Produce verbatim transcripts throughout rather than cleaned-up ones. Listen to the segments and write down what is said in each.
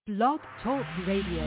Blog Talk Radio.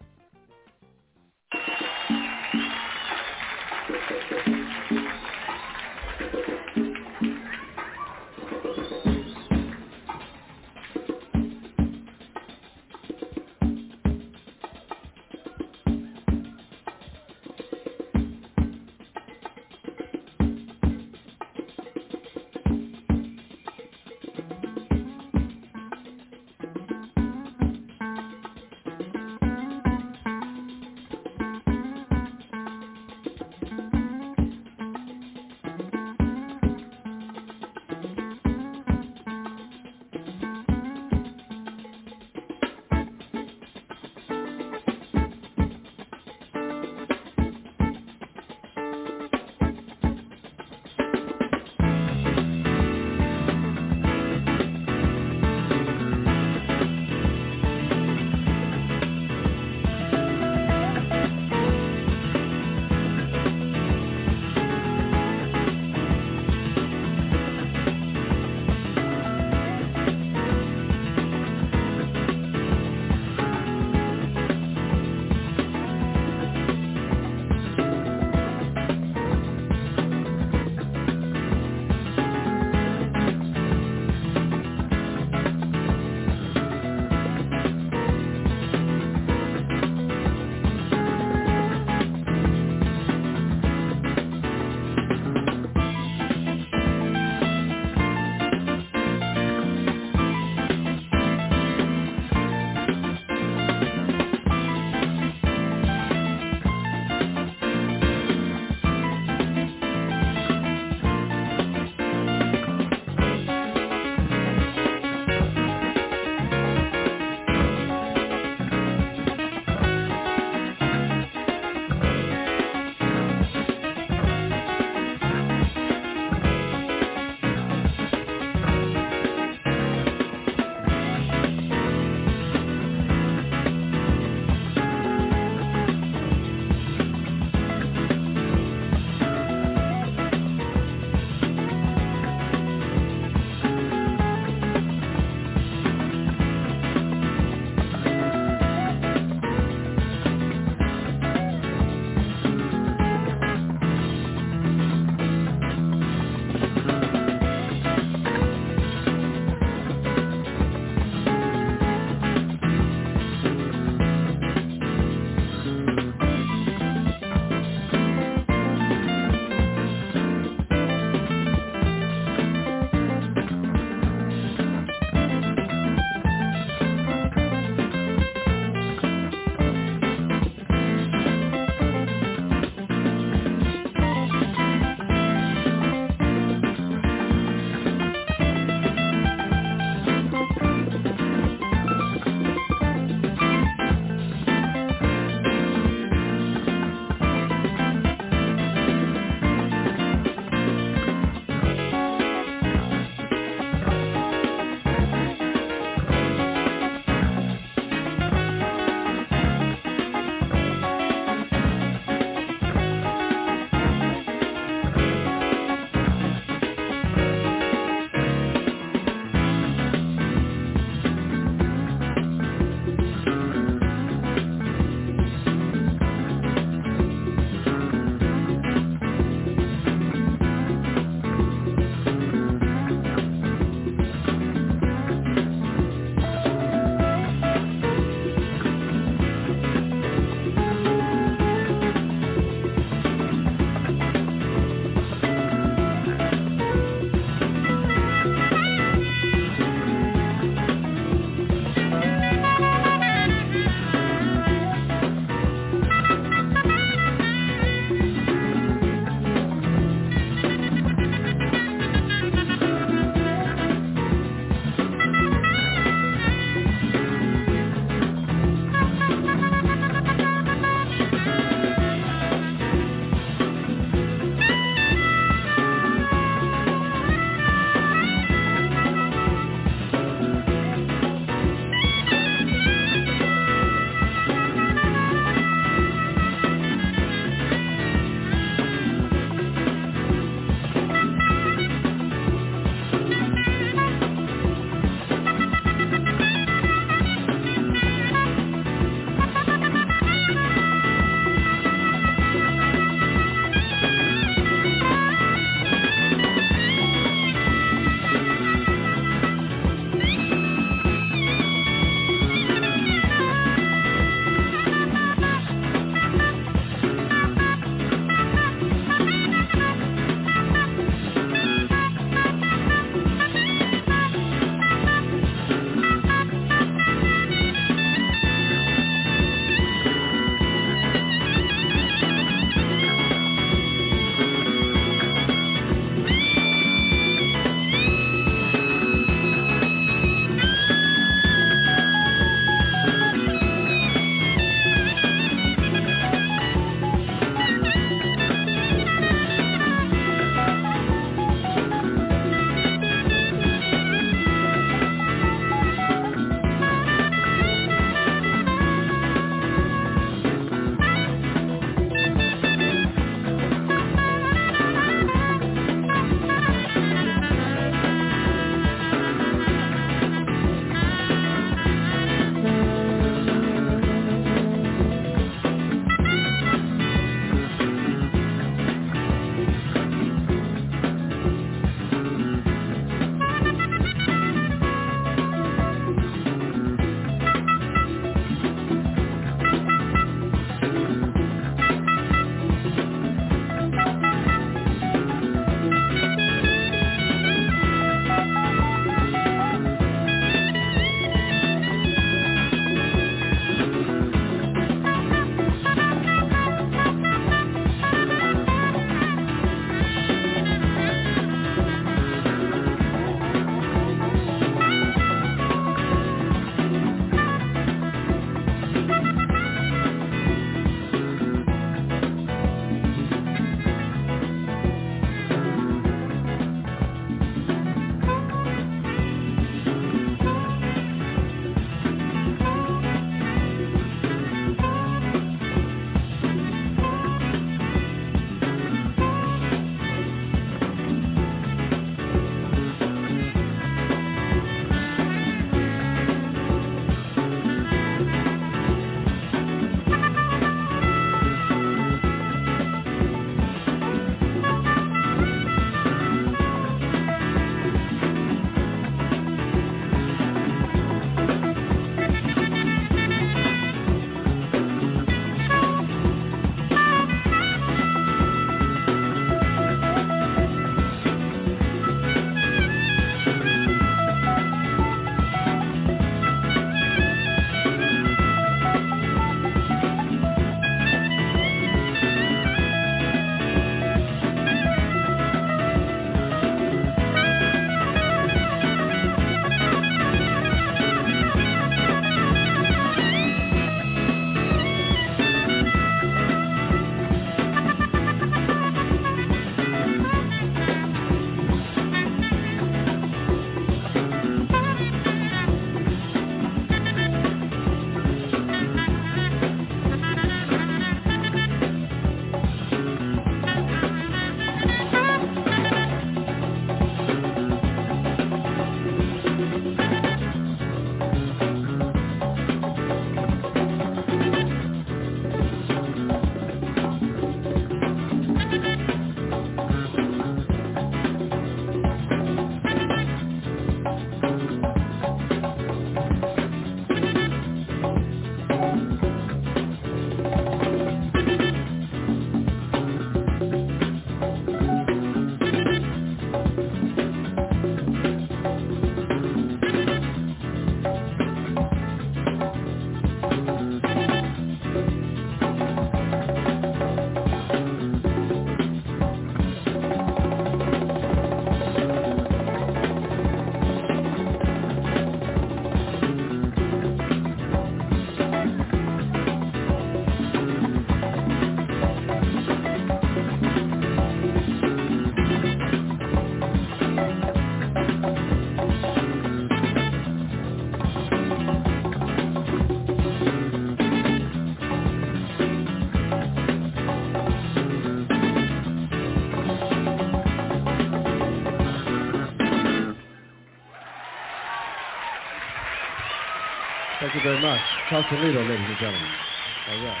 you very much. Sausalito, ladies and gentlemen. All right.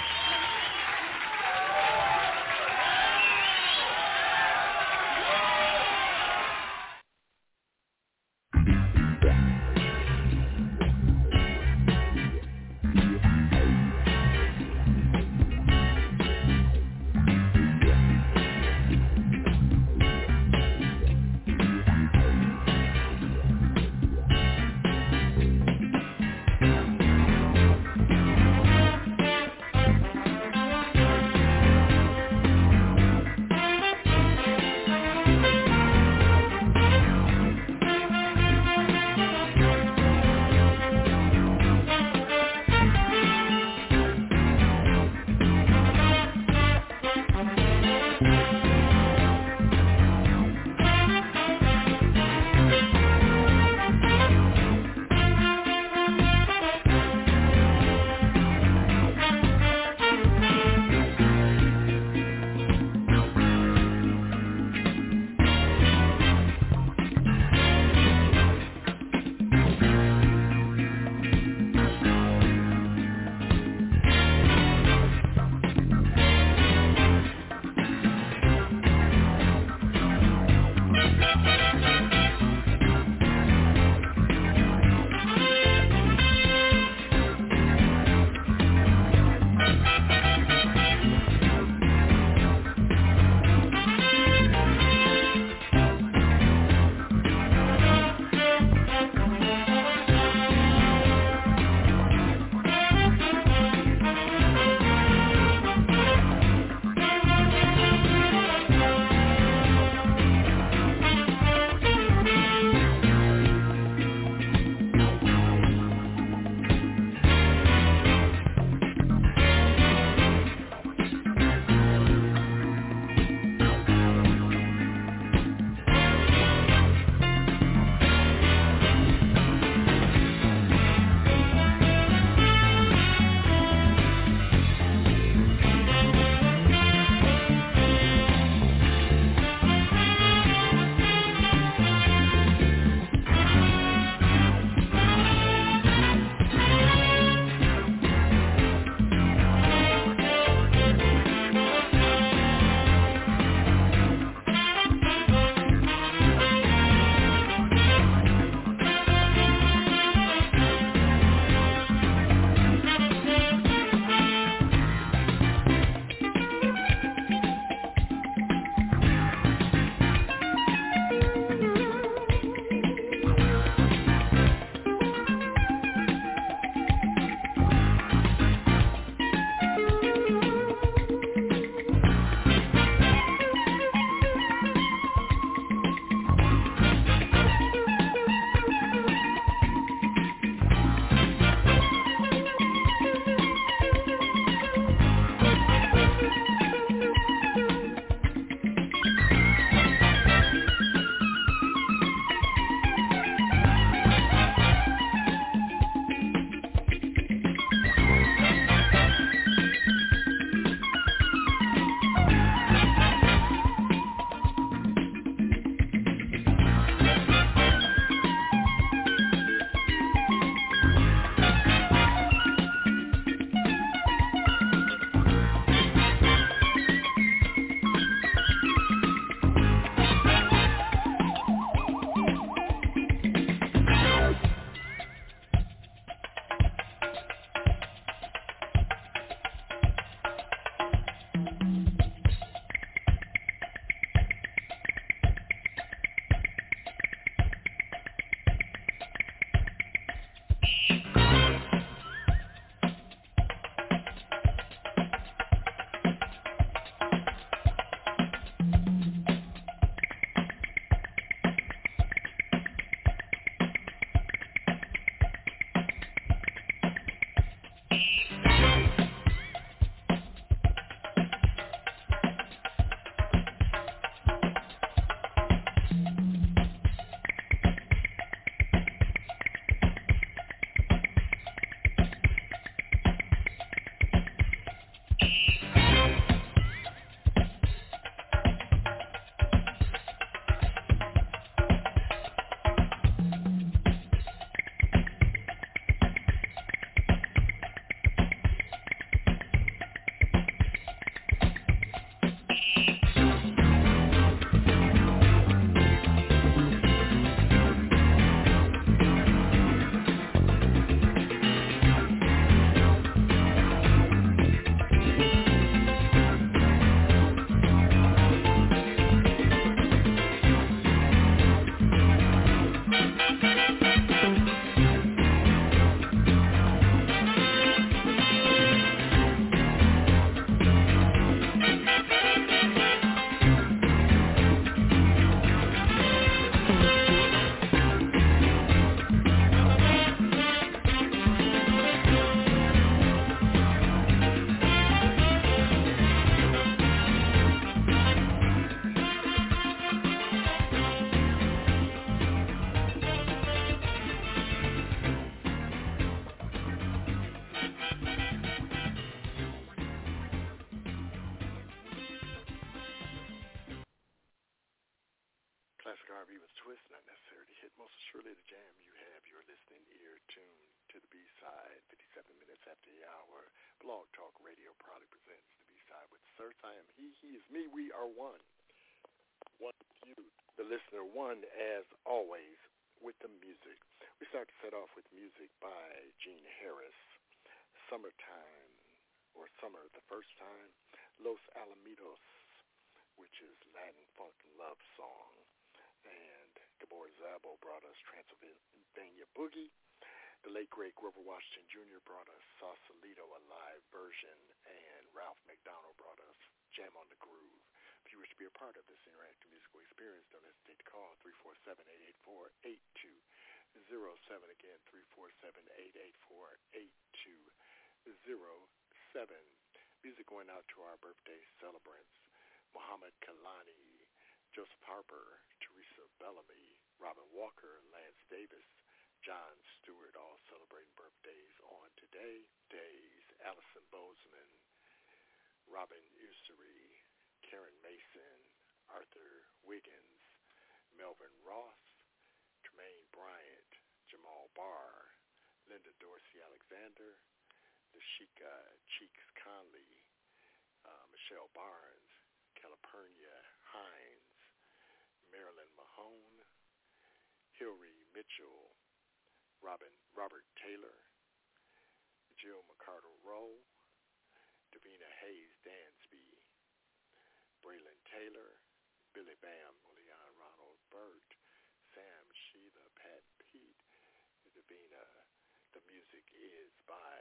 Harvey was twist, not necessarily hit. Most assuredly the jam you have your listening ear tuned to the B-side. fifty-seven minutes after the hour. Blog Talk Radio proudly presents the B-side with Sir. I am he, he is me. We are one. One you, the listener. One, as always, with the music. We start to set off with music by Gene Harris. Summertime, or Summer the First Time. Los Alamitos, which is Latin funk and love song. And Gabor Szabo brought us Transylvania Boogie. The late, great Grover Washington Junior brought us Sausalito, a live version. And Ralph McDonald brought us Jam on the Groove. If you wish to be a part of this interactive musical experience, don't hesitate to call three four seven, eight eight four, eight two zero seven. Again, three four seven, eight eight four, eight two zero seven. Music going out to our birthday celebrants. Muhammad Kalani, Joseph Harper, Teresa Bellamy, Robin Walker, Lance Davis, John Stewart, all celebrating birthdays on today. Days, Allison Bozeman, Robin Ussery, Karen Mason, Arthur Wiggins, Melvin Ross, Tremaine Bryant, Jamal Barr, Linda Dorsey Alexander, Dashika Cheeks Conley, uh, Michelle Barnes, California Hines, Marilyn Mahone, Hillary Mitchell, Robin Robert Taylor, Jill McCardle Rowe, Davina Hayes Dansby, Braylon Taylor, Billy Bam, Leon Ronald Burt, Sam Sheila, Pat Pete, Davina. The music is by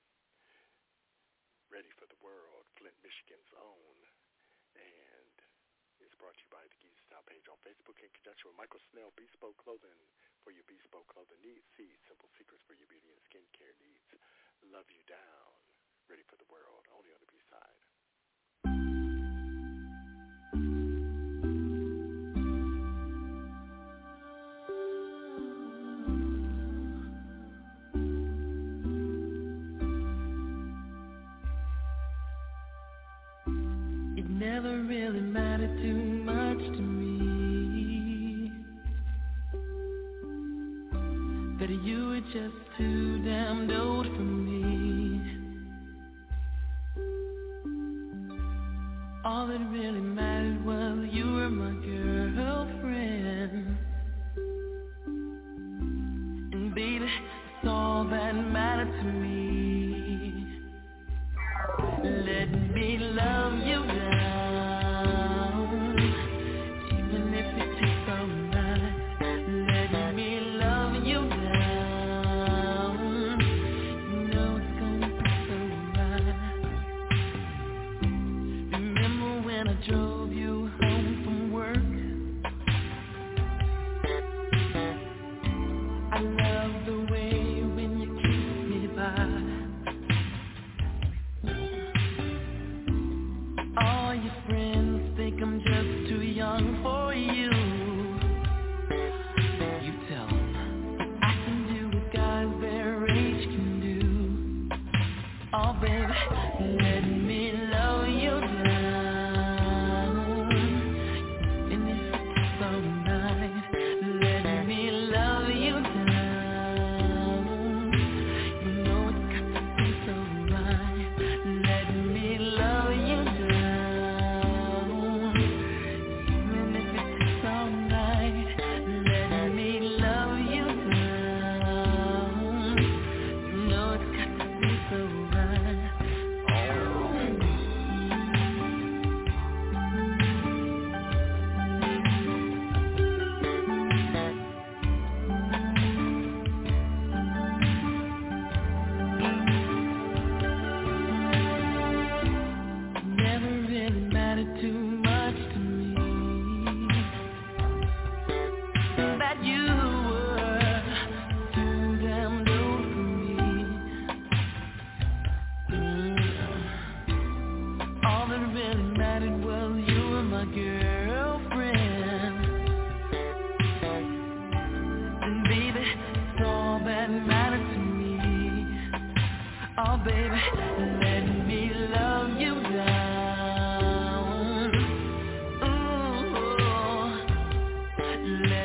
Ready for the World, Flint, Michigan's own, and it's brought to you by the Geezer Style page on Facebook in conjunction with Michael Snell, Bespoke Clothing for your bespoke clothing needs. See Simple Secrets for your beauty and skincare needs. Love You Down, Ready for the World, only on the B-side. Never really mattered too much to me, but you were just too damned old for me. All that really mattered was you were my girlfriend, and baby, that's all that mattered to me. Let me love you down, even if it takes all night. Let me love you down, you know it's gonna be so right. Remember when I drove you home from work? I love the way when you kiss me by. All your friends think I'm just too young for you. You tell them I can do what guys their age can do. Oh baby, let me love you down, and if it's all night, let me love you down. You know it's got to be so right. Let me love you down. Let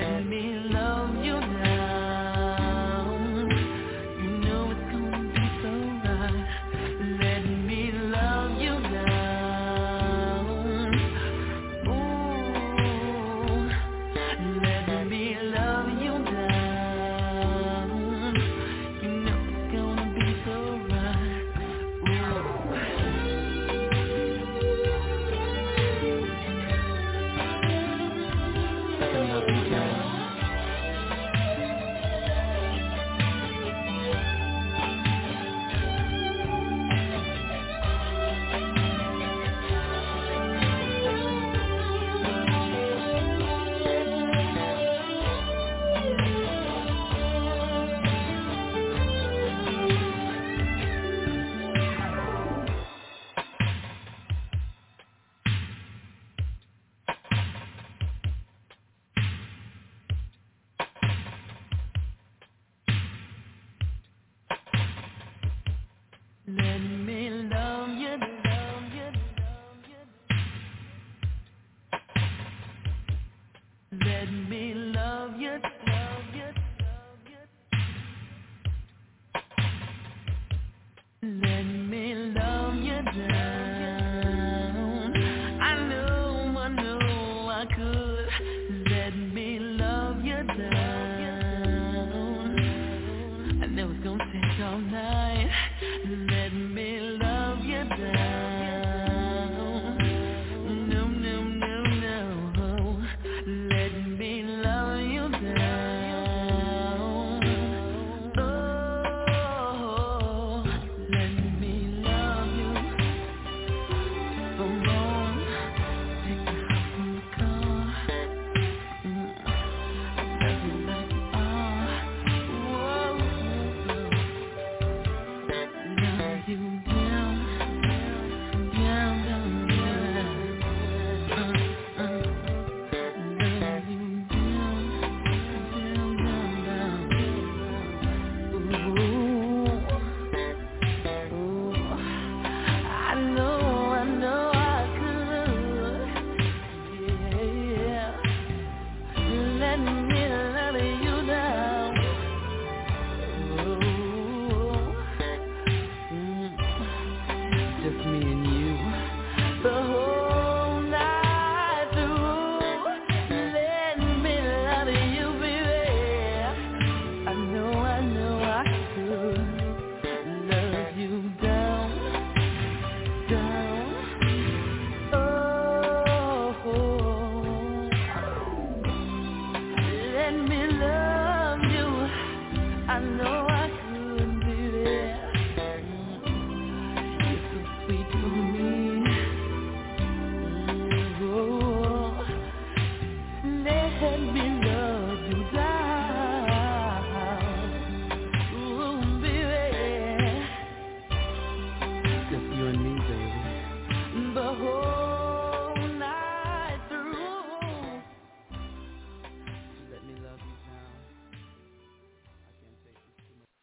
Let me love you, love you, love you. Let me love you, love you, love you. Let me love you down. I know, I know I could. Let me love you down. I know it's gonna take all night. Let me love you down. No, no, no, no. Let me love you down. Oh, let me love you. Come on, take the house from the car. Mm, I love you like you are. Whoa, love you down, down, down, down. Uh, uh, love you down, down, down, down. Ooh, ooh. I know, I know I could. Yeah, let me love you now. Oh, mm, just me and you, the whole night through. Let me love you, baby. I know, I know I could love you down, down. Oh, let me love you. I know I could, baby. You're so sweet for me. Oh, let me love you down. Ooh, baby. Just you and me, baby. The whole night through. Let me love you now. I can't take this too much.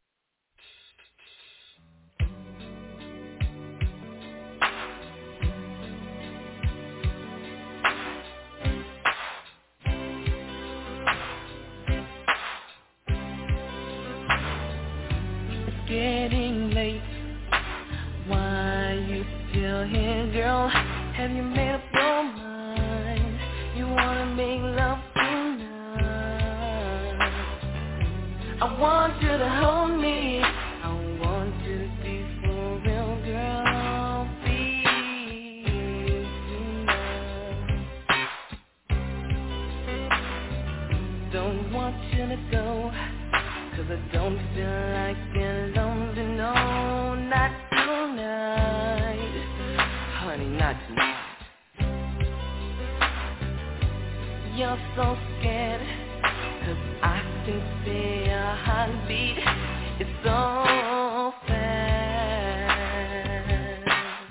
It's getting late. Why you still here, girl? Have you made up your mind? You wanna make love tonight? I want you to hold me. I want you to be for real, girl. Please tonight. Don't want you to go, 'cause I don't feel like getting lonely, no, not tonight. Honey, not tonight. You're so scared, 'cause I can see your heartbeat. It's so fast.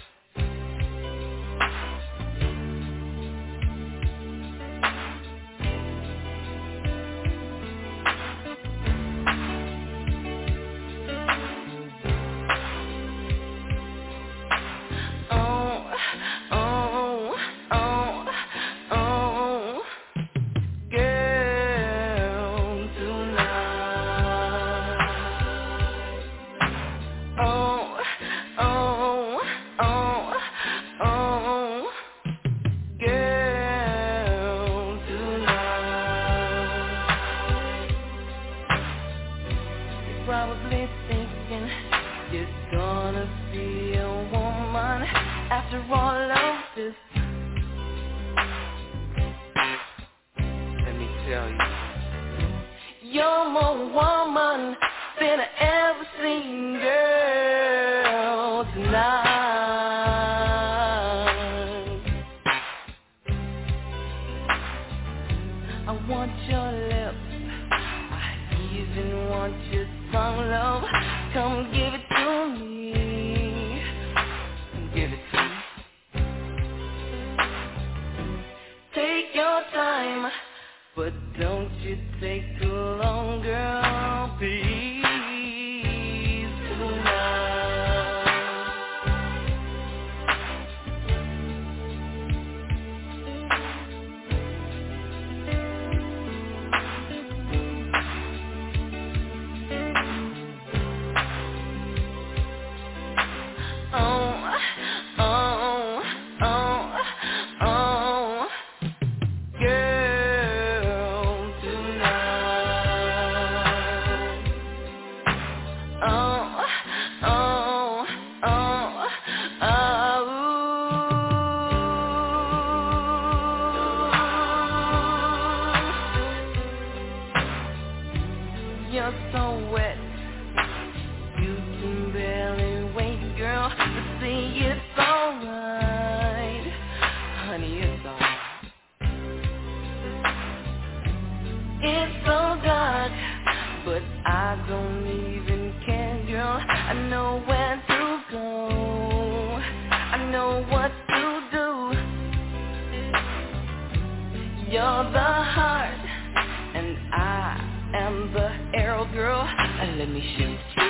Oh, oh, oh, oh, girl, tonight. Oh, oh, oh, oh, girl, tonight. You're probably thinking you're gonna be a woman after all of this. Let me tell you, you're more woman than I ever seen, girl, tonight. I want your lips, I even want your tongue, love. Come give it to me. Give it to me. Take your time, but don't you take too long, girl, please, tonight. I know where to go. I know what to do. You're the heart, and I am the arrow, girl. And let me shoot you.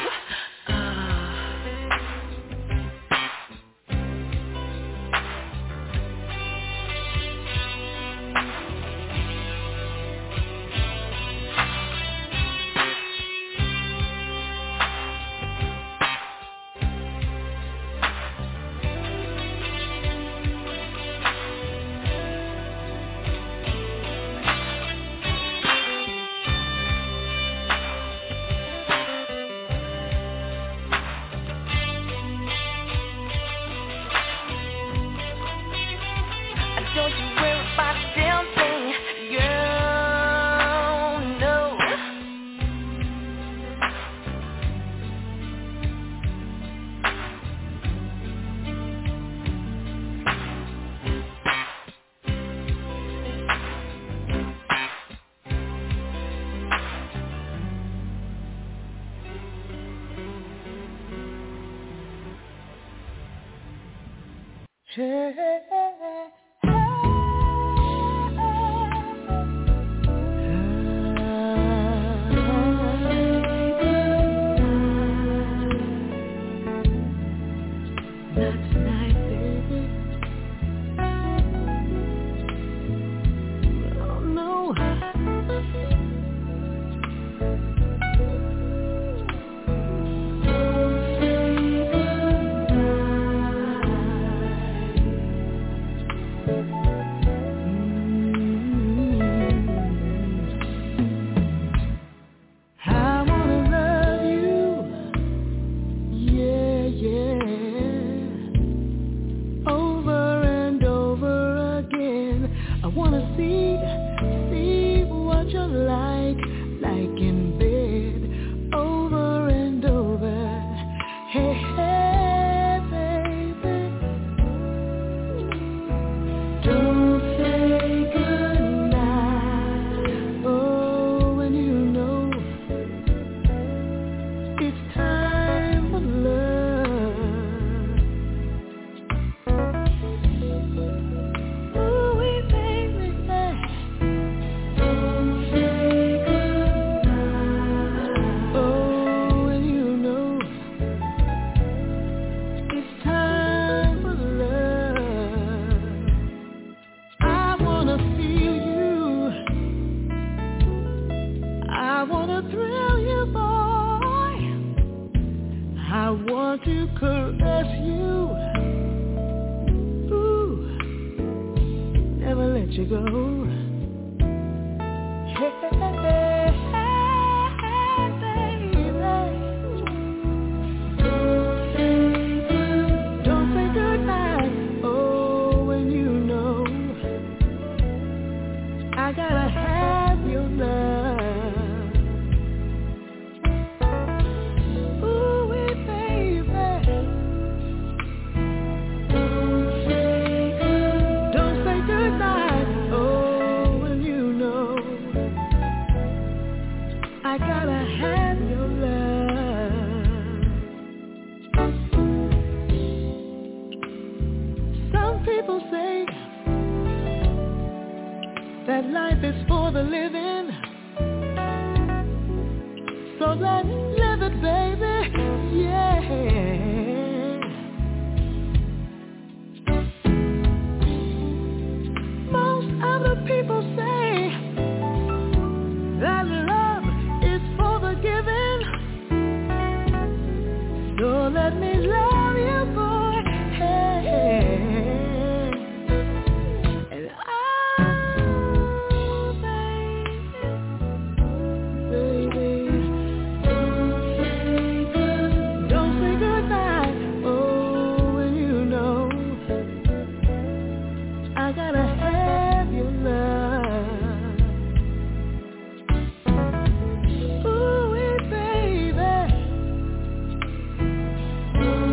Ooh, baby.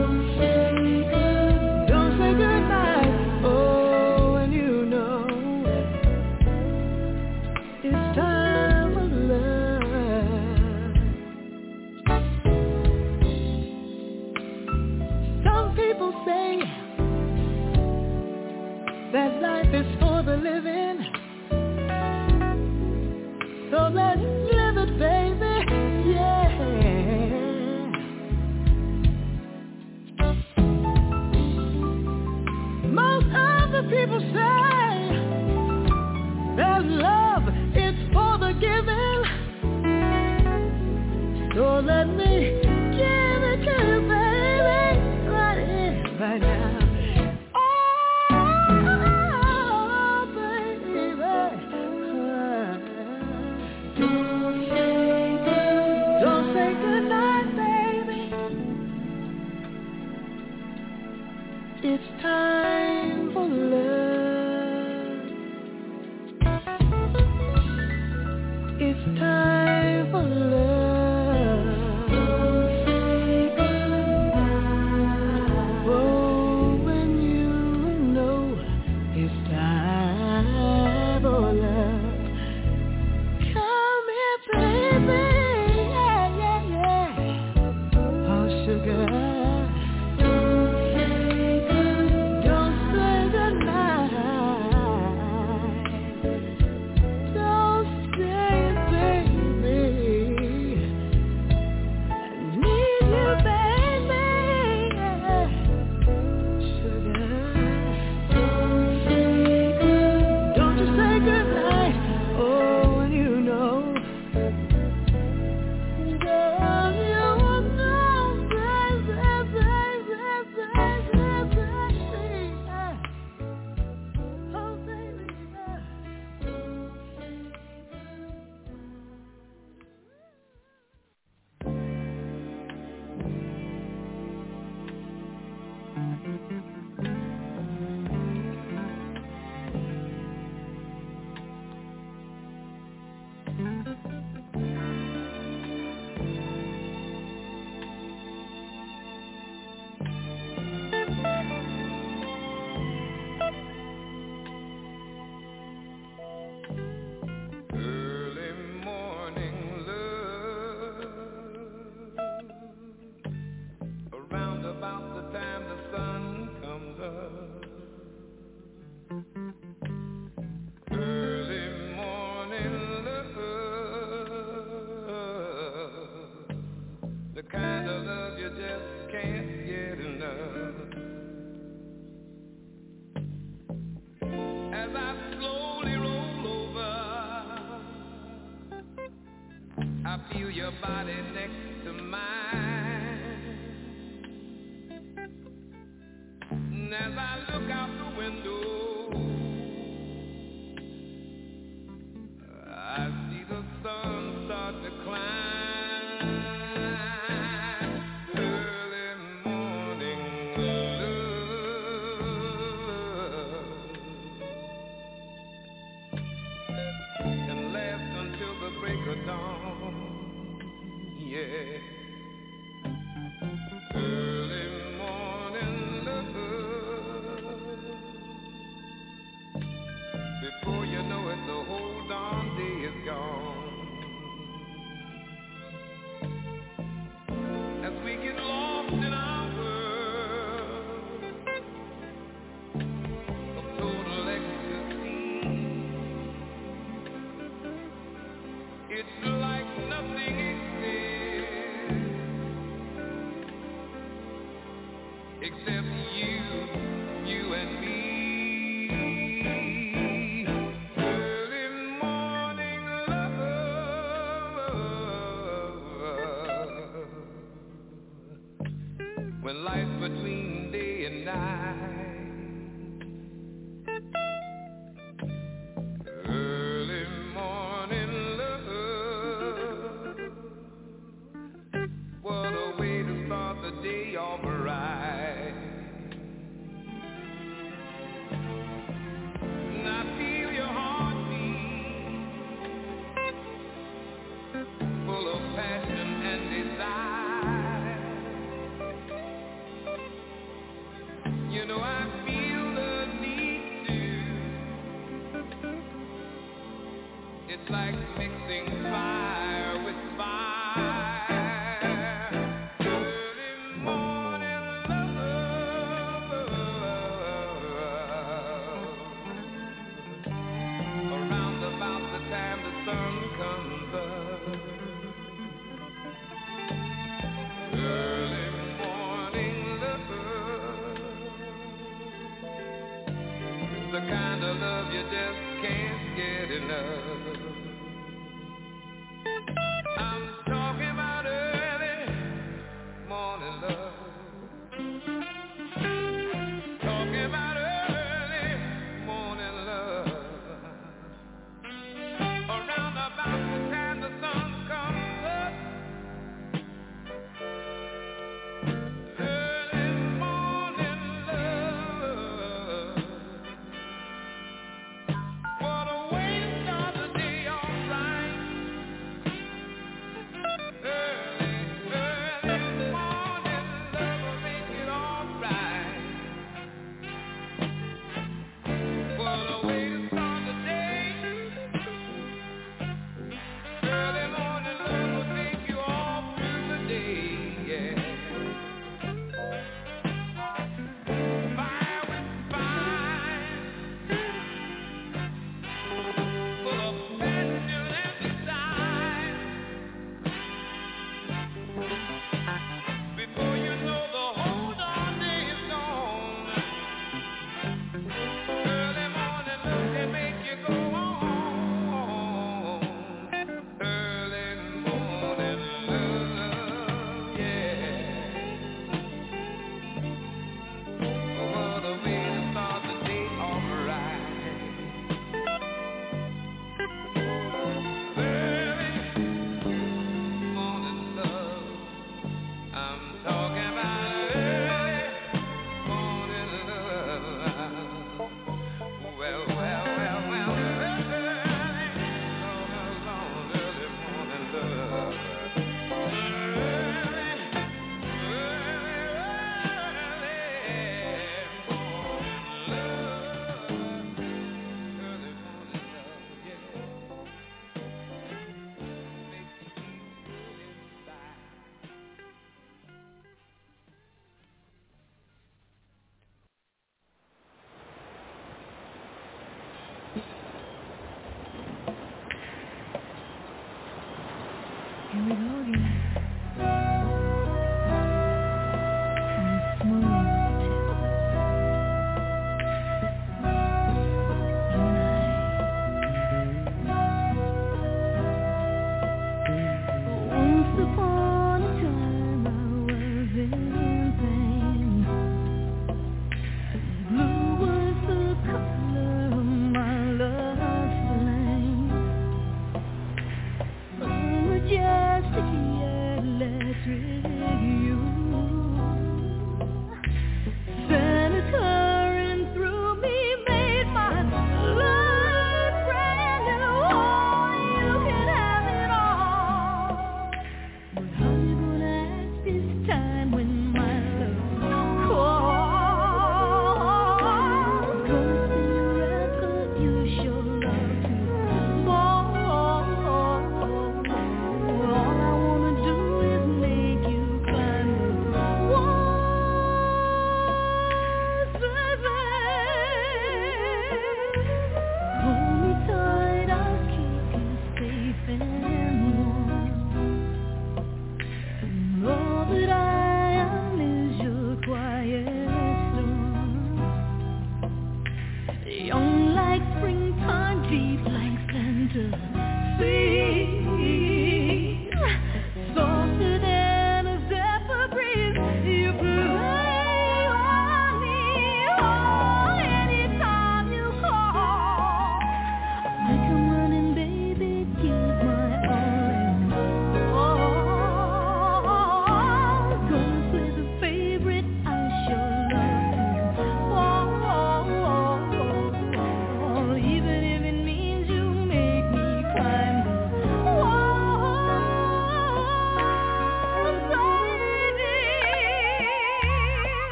say that life is for the living, so let's live it, baby, yeah. Most of the people say that love is for the giving, so let me give it to you, baby, right here, right now. Oh, baby, don't say good, don't say goodnight, baby. It's time for love. It's time for love.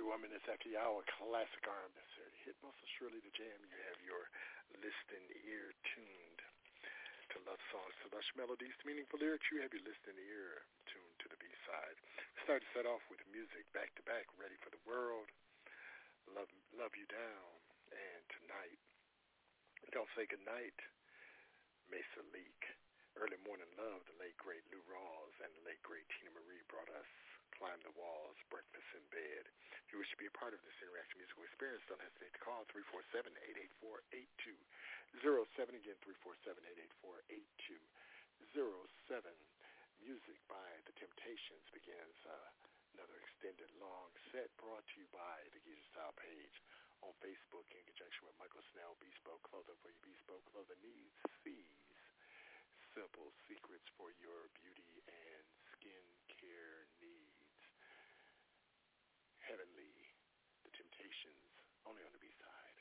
thirty-one minutes after the hour, classic R and B hit. Most surely the jam. You have your listening ear tuned to love songs, to lush melodies, to meaningful lyrics. You have your listening ear tuned to the B-side. We started to set off with music back to back, Ready for the World, Love, Love You Down, and Tonight, Don't Say Goodnight, Mesa Leak. Early Morning Love, the late great Lou Rawls and the late great Tina Marie brought us Climb the Walls, Breakfast in Bed. If you wish to be a part of this interactive musical experience, don't hesitate to call three four seven, eight eight four, eight two zero seven. Again, three four seven, eight eight four, eight two zero seven. Music by The Temptations begins uh, another extended long set brought to you by the Geezer Style page on Facebook in conjunction with Michael Snell, Bespoke Clothing for your bespoke clothing needs. C's Simple Secrets for your beauty and skin care needs. Heavenly, The Temptations, only on the B-side.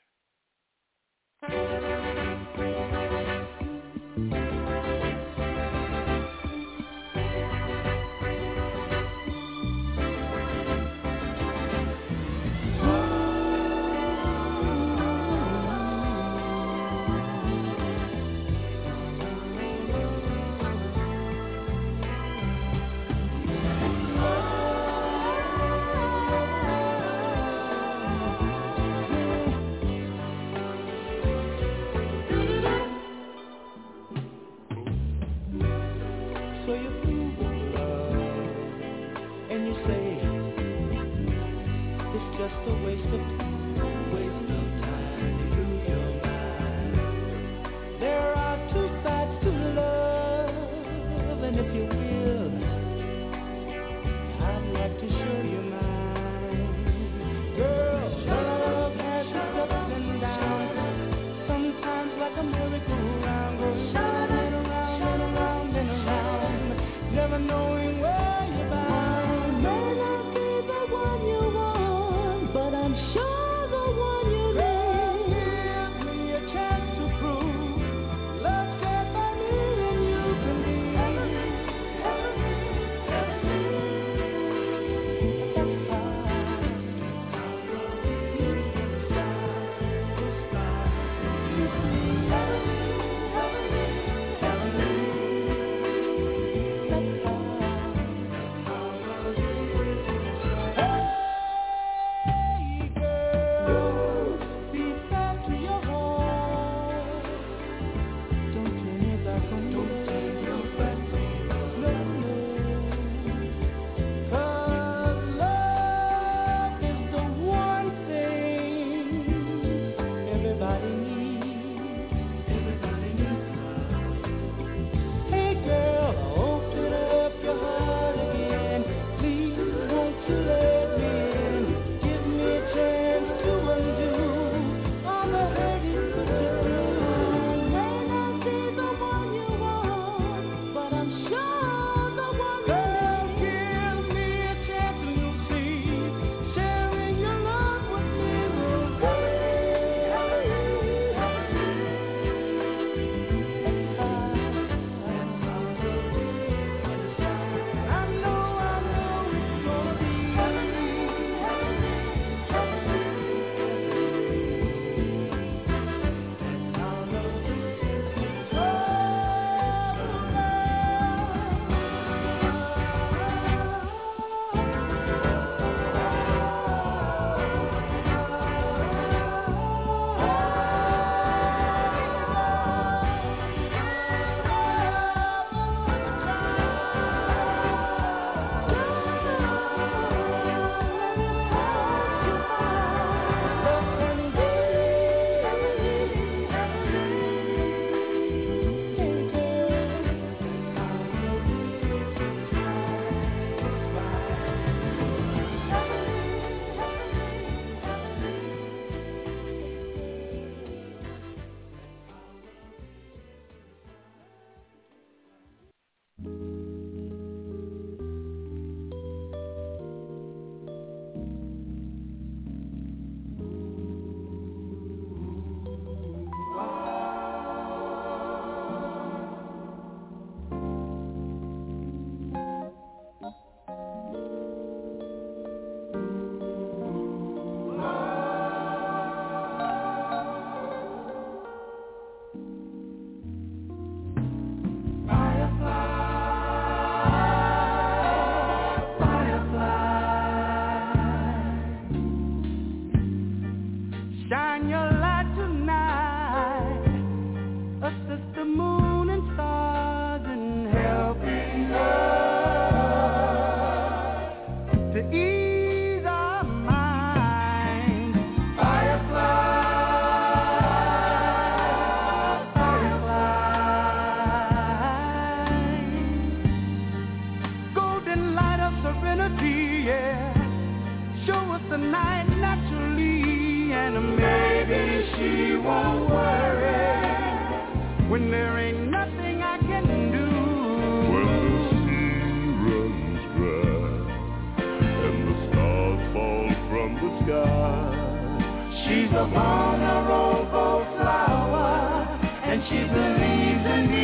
night naturally, and maybe she won't worry when there ain't nothing I can do. When the sea runs dry and the stars fall from the sky, she's a vulnerable flower, and she believes in me.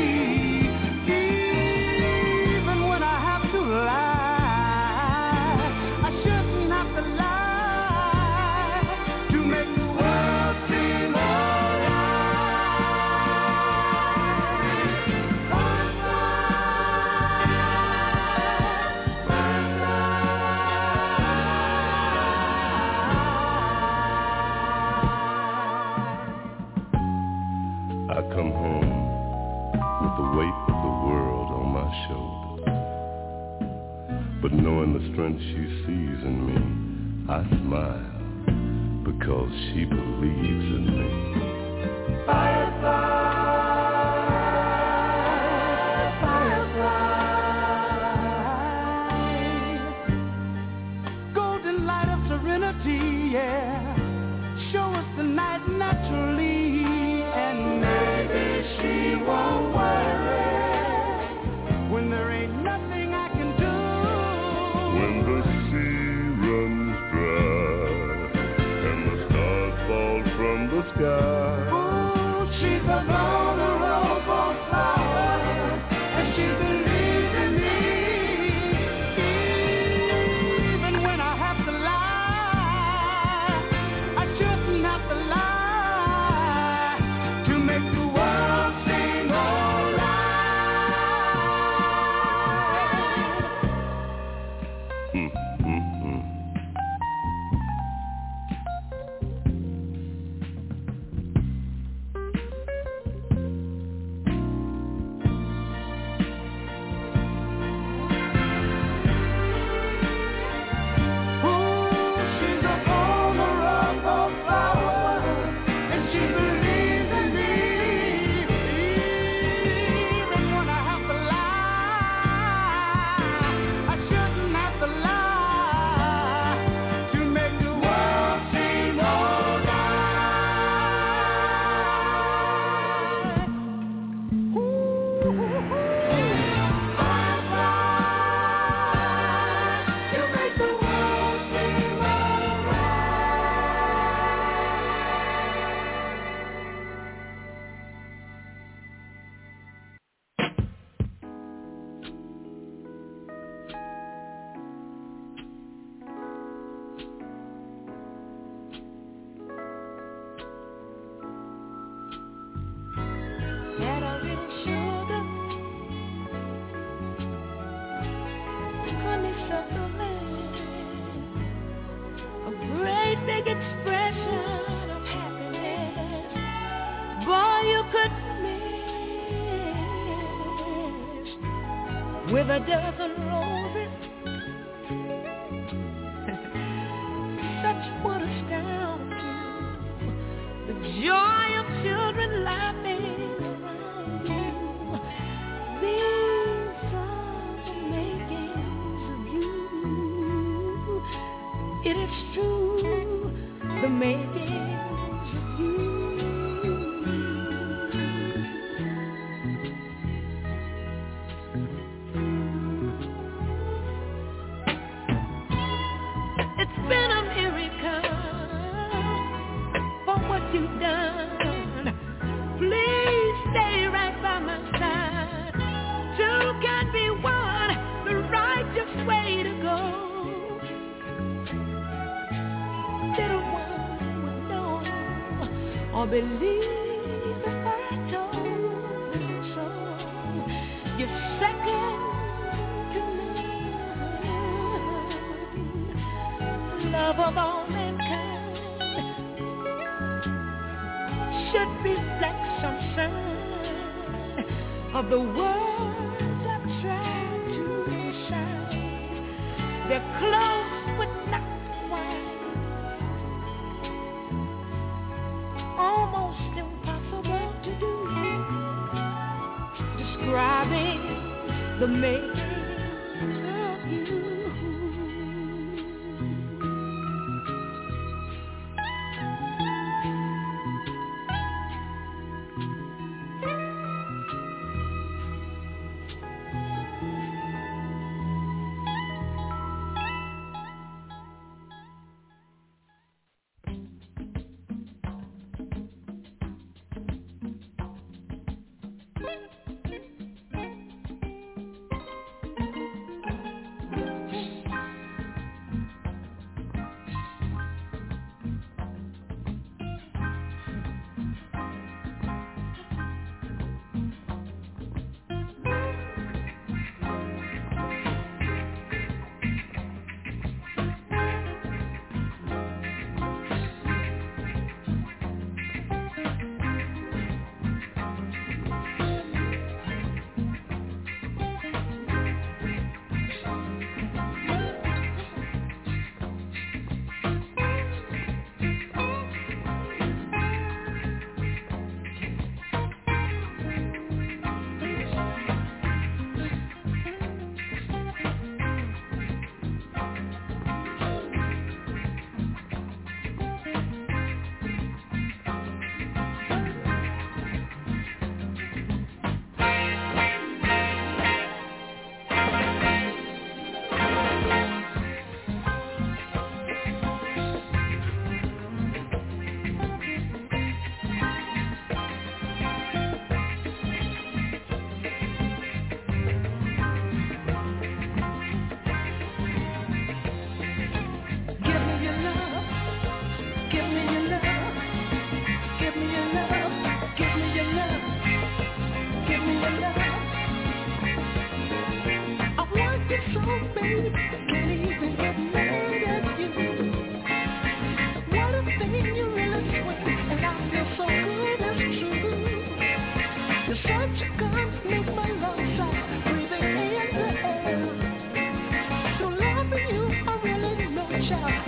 Even when I have to lie, I shouldn't have to lie to make the world seem I come home with the weight of the world on my shoulders, but knowing the strength she sees in me, I smile because she believes in me. Firefly, firefly, golden light of serenity, yeah. Show us the night naturally. And maybe she won't worry when there ain't nothing I can do. When the sea runs dry and the stars fall from the sky, Ooh, she's a vulnerable flower, and she believes in me. Even when I have to lie, I shouldn't have to lie. With a dozen roses, such would astound you. The joy of children laughing around you. These are the makings of you. It is true, the makings of you. You've done. Please stay right by my side. Two can be one, the righteous way to go. Little one would know or believe if I told them so. You're second to none. Love of all mankind should reflect some sign of the words I've tried to recite. They're close but not wide, almost impossible to do, describing the makings of you.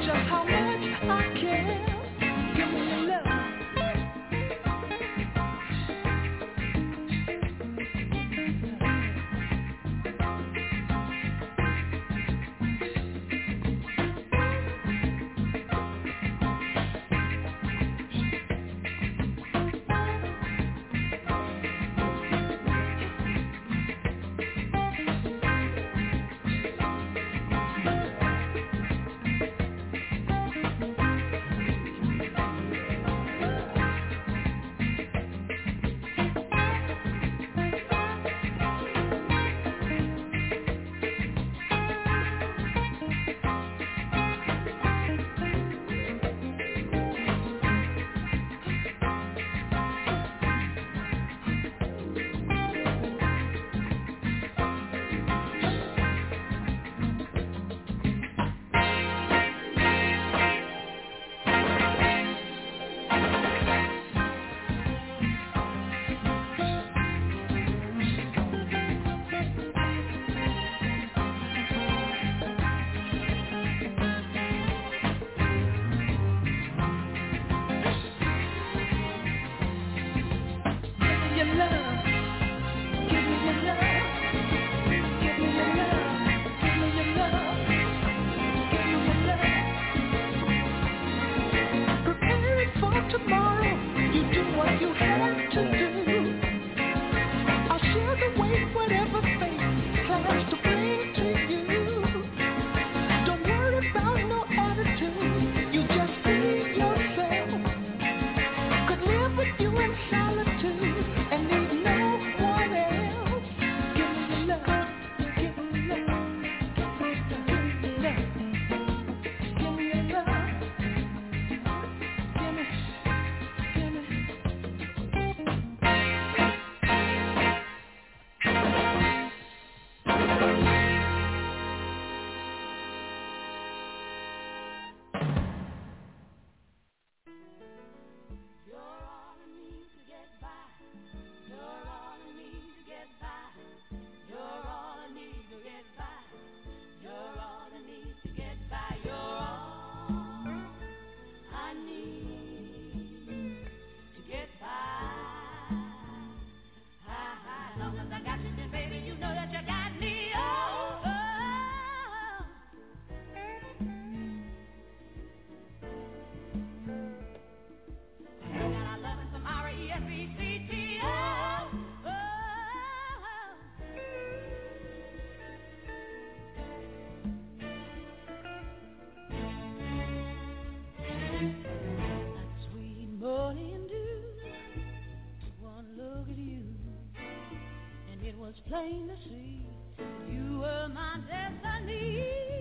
Plain to see you were my destiny.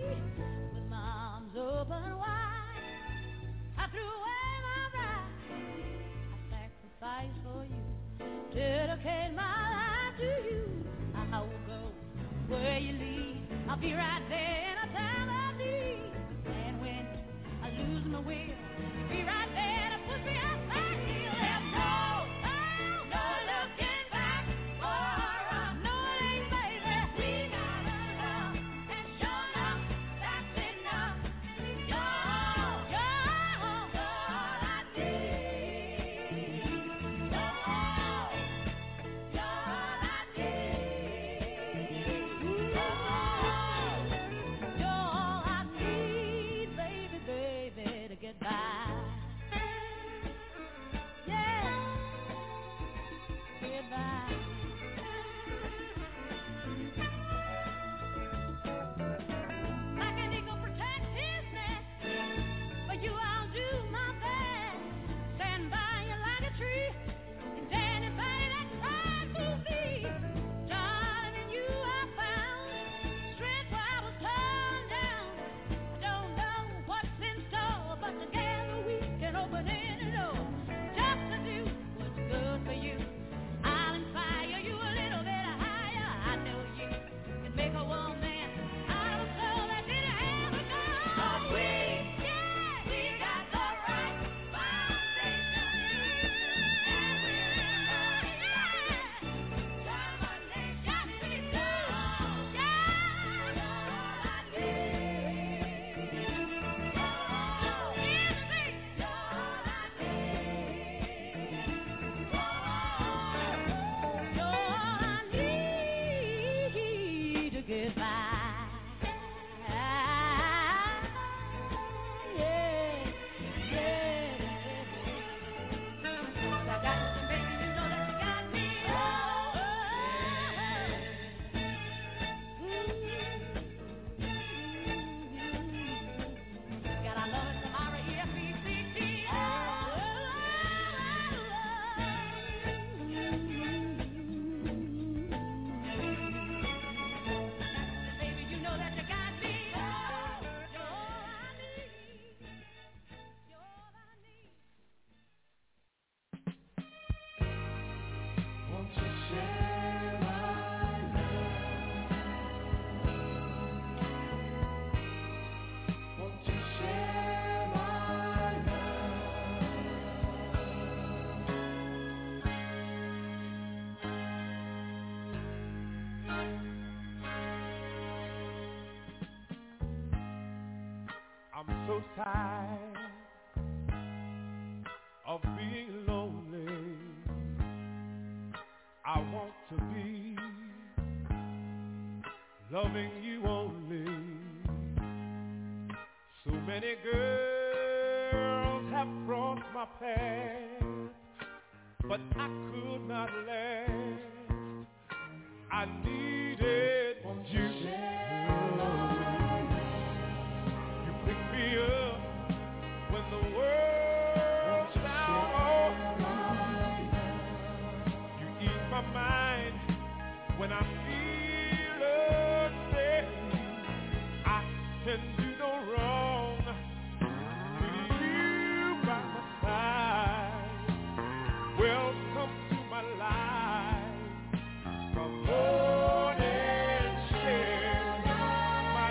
With my arms open wide, I threw away my pride. I sacrificed for you, dedicate my life to you. I will go where you lead. I'll be right there in a time of need. And when I lose my will, be right there to push me off my heel. There's no, no, no looking back or no. so tired of being lonely. I want to be loving you only. So many girls have crossed my path, but I could not last. I needed you. You pick me up when the world's down. You ease my mind when I feel upset. I can do no wrong with you by my side. Welcome to my life. Come on and share my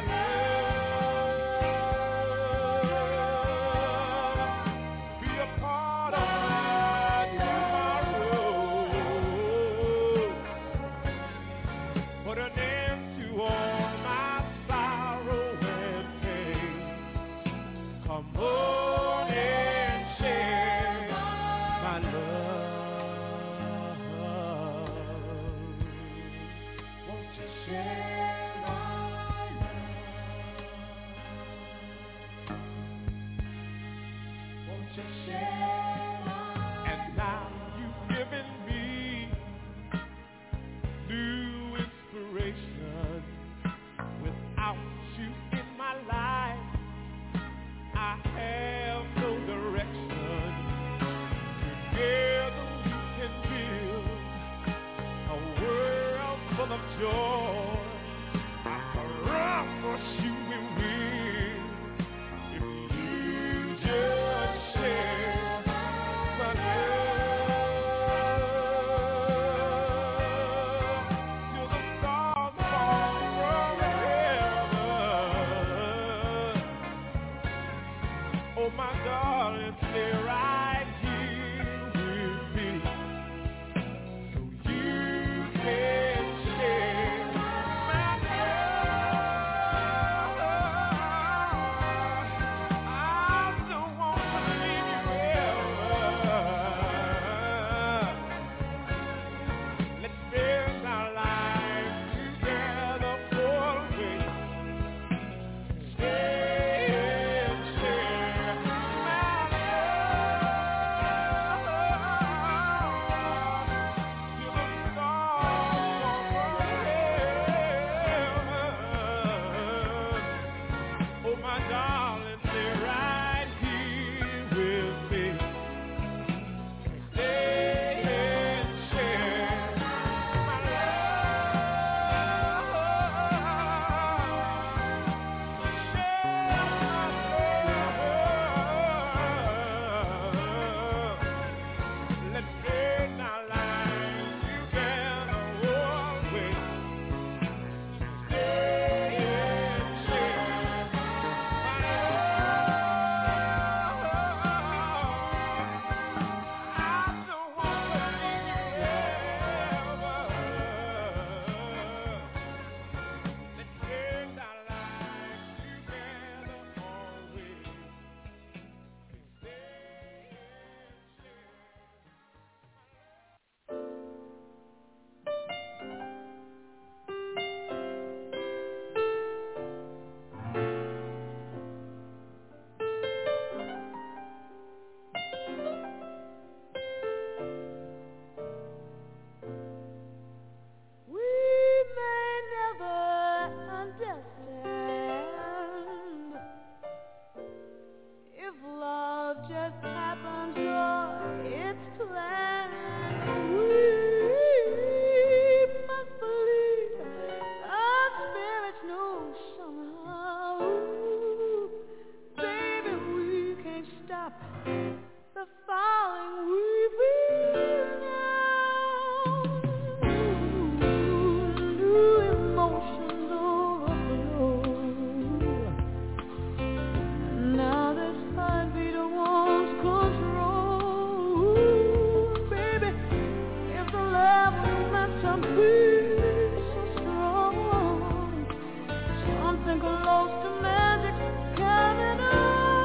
love. Be a part of my tomorrow. Put an end to all my sorrow and pain. Come on and share my love. Won't you share my love? Won't you share my love? And now you've given me new inspiration. Without you in my life, I have no direction. Together we can build a world full of joy. I promise you we will if you just share my love. Till the stars fall from heaven. Oh my darling, stay right here with me, so you can share my love. I don't want to leave you ever. Let's spend our lives together always. Stay and share my love. Till the stars fall from heaven. Oh my darling, stay right here with me. Stay and share my love. Let's spend our lives together always. Stay and share my love. I don't want to leave you ever. Let's spend our lives together always. Stay and share. We may never understand if love just happens or it's planned. We must believe our spirits know somehow. Baby, we can't stop the falling we feel now. New emotions overflow. Now this heartbeat wants control. Baby, if the love was meant to be so strong, something close to magic coming on.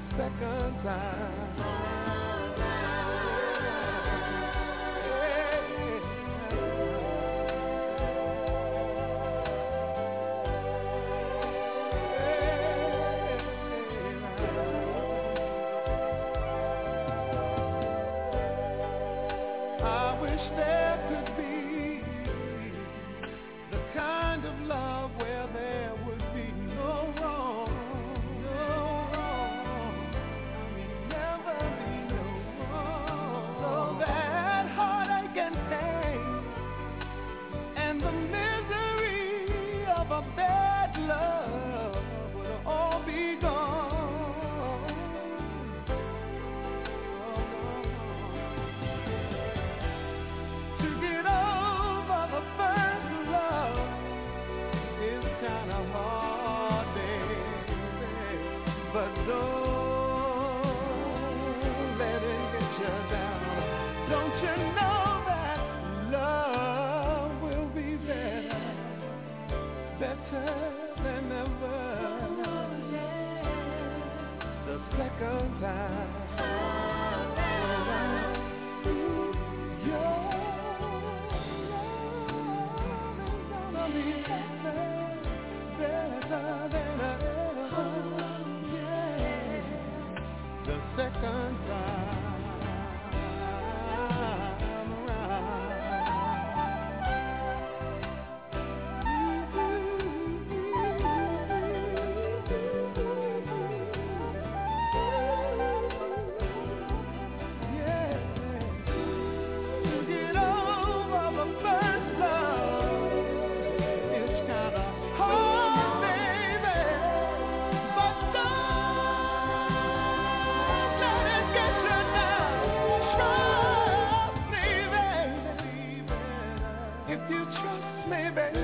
second time. I wish there could be the kind of love where there would be no wrong, no wrong, I mean never be no wrong, so that heartache and pain and the misery of a bad love would all be gone. To get over the first love is kind of hard, baby, but don't let it get you down. Don't you know that love will be better, better than ever the second time. Your love is gonna be better, better than ever, yeah, the second time around. Yeah. To get over the first love is kinda hard, baby, but don't let it get you down. Trust me, baby. If you trust me, baby,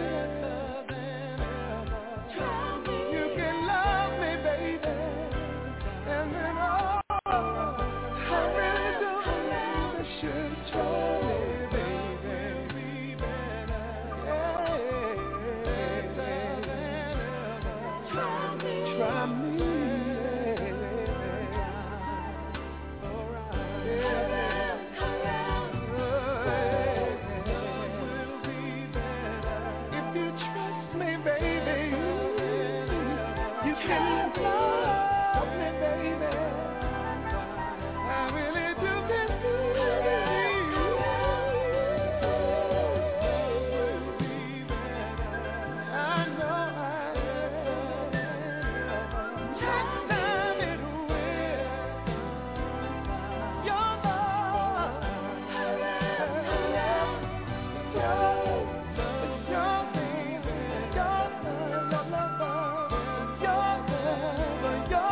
you can love me, baby, and then oh, I really do believe you should try me, baby. Yeah. Try me. Try me. Alright. If you trust me, baby, you can love me, baby. I really do believe I know I next time it will. Your love, your, your baby, your love, your love, your love, your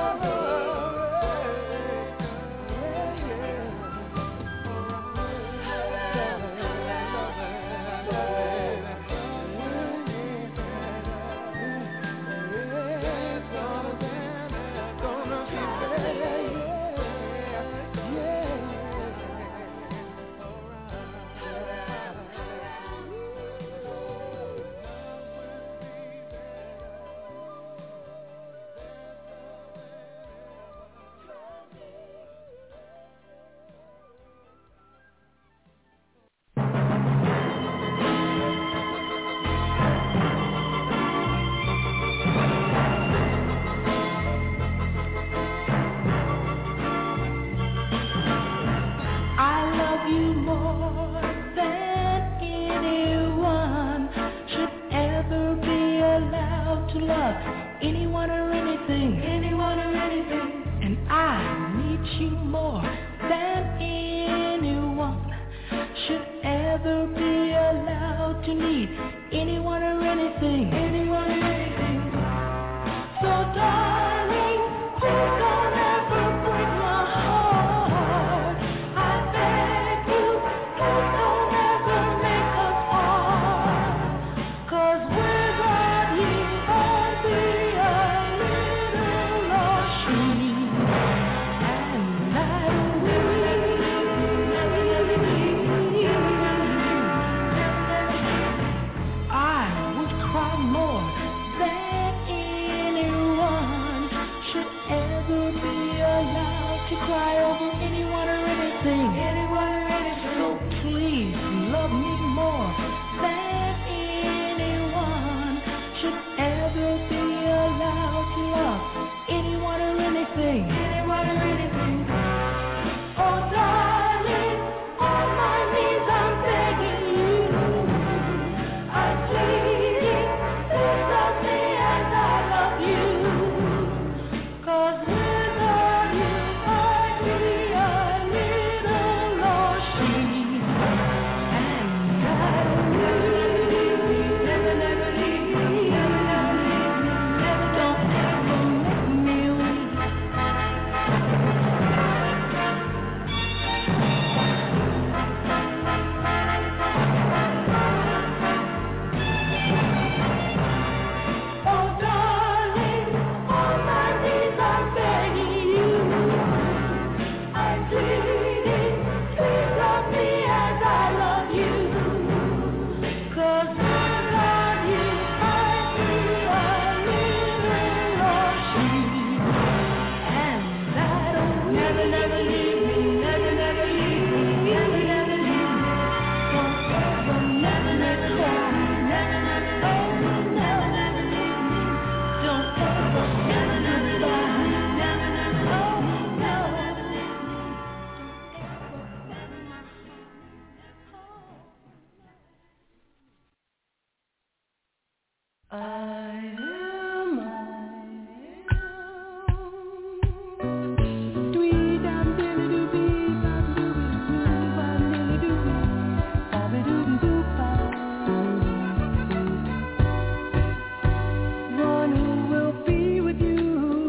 I love you more than anyone should ever be allowed to love anyone or anything, anyone or anything. And I need you more than anyone should ever be allowed to need anyone or anything, anyone or anything. So darling, please don't ever break my heart. I beg you, please don't ever make us part. 'Cause without you I'll be a little lost sheep, and I will. I would cry more cry over anyone or anything. Anyone or anything. So please love me more than anyone should ever be allowed to love anyone or anything. Anyone or anything. Oh darling, on my knees I'm begging you. I'm pleading, please love me as I love you. 'Cause without you I'd be a little lost sheep. And I don't leave me, never, never leave me, never, never leave me, never, don't ever make me weep. Oh darling, on my knees I'm begging you. I'm pleading, please love me as I love you. 'Cause without you I'd be a little lost sheep. And I don't never, never leave me, never, never leave me, never, never leave me. Don't ever, never, never leave me, never, never, oh, never, never leave me. Don't ever, never, never leave me, never, never, oh, never, never leave me. I am Dwee dam dilly doo dee, bam doo doo bam dilly doo dee, bam doo doo bam. One who will be with you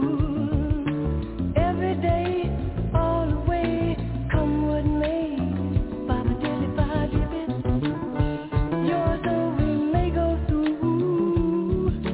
every day, all the way, come what may. Bam dilly bam dilly. Yours though we may go through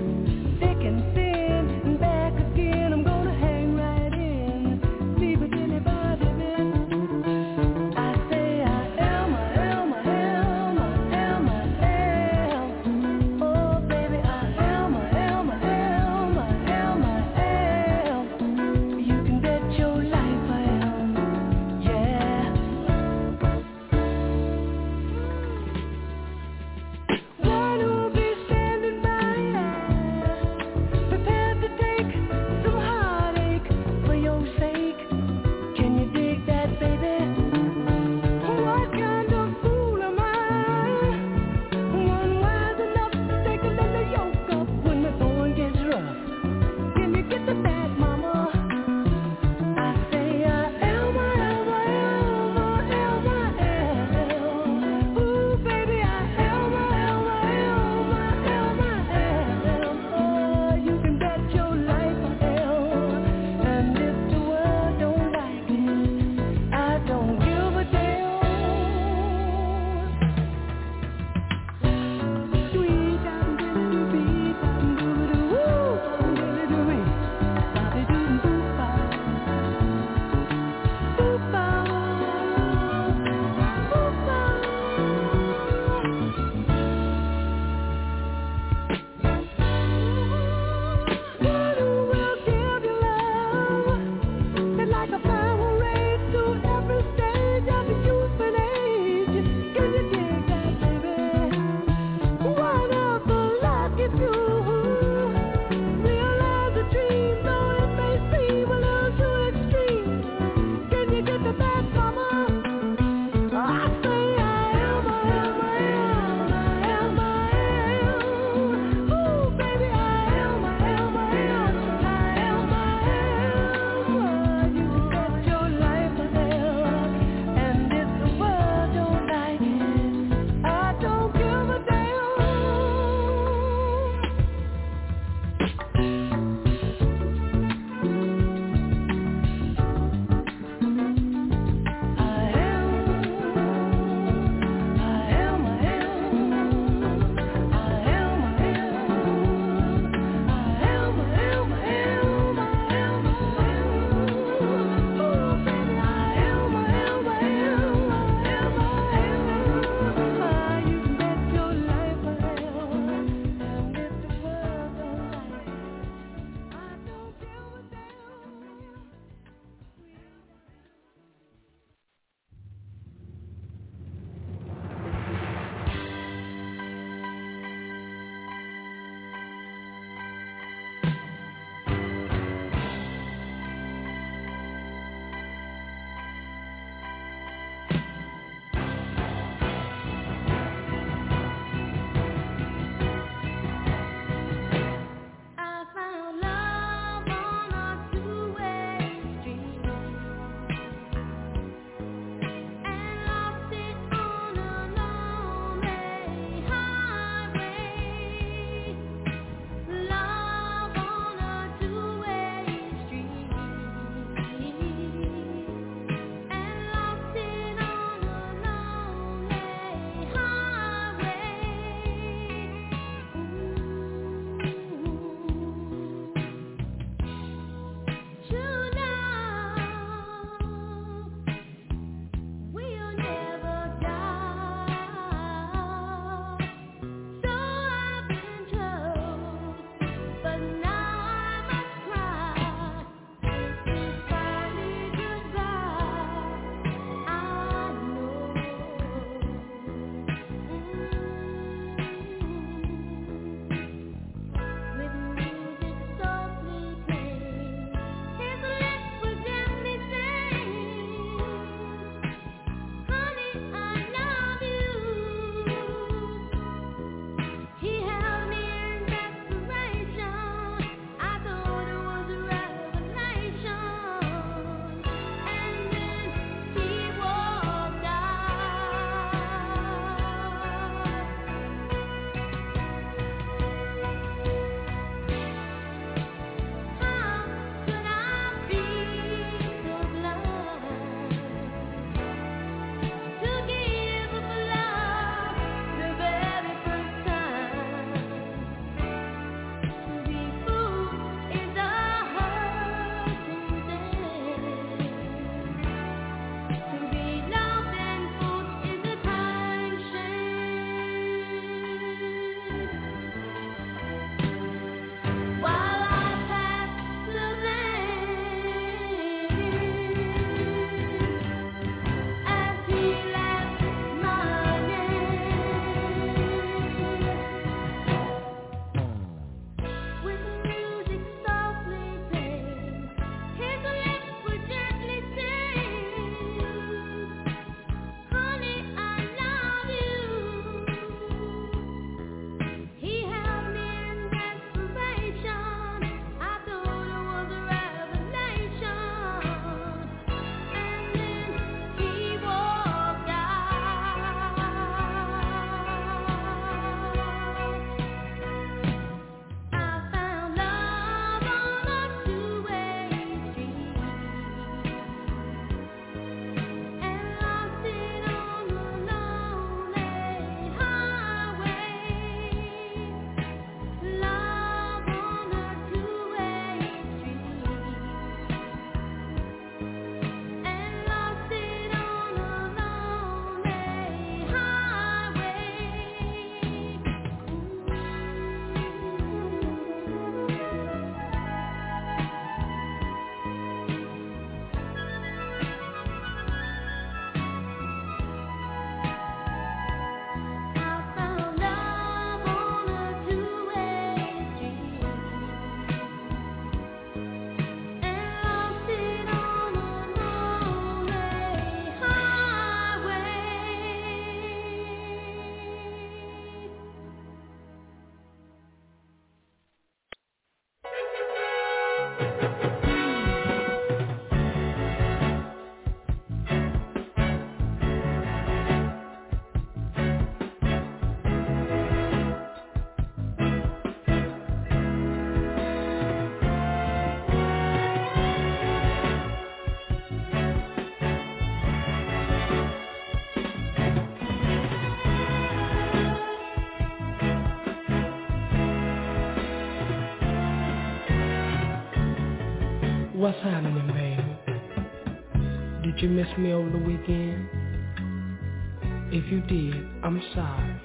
What's happening, baby? Did you miss me over the weekend? If you did, I'm sorry.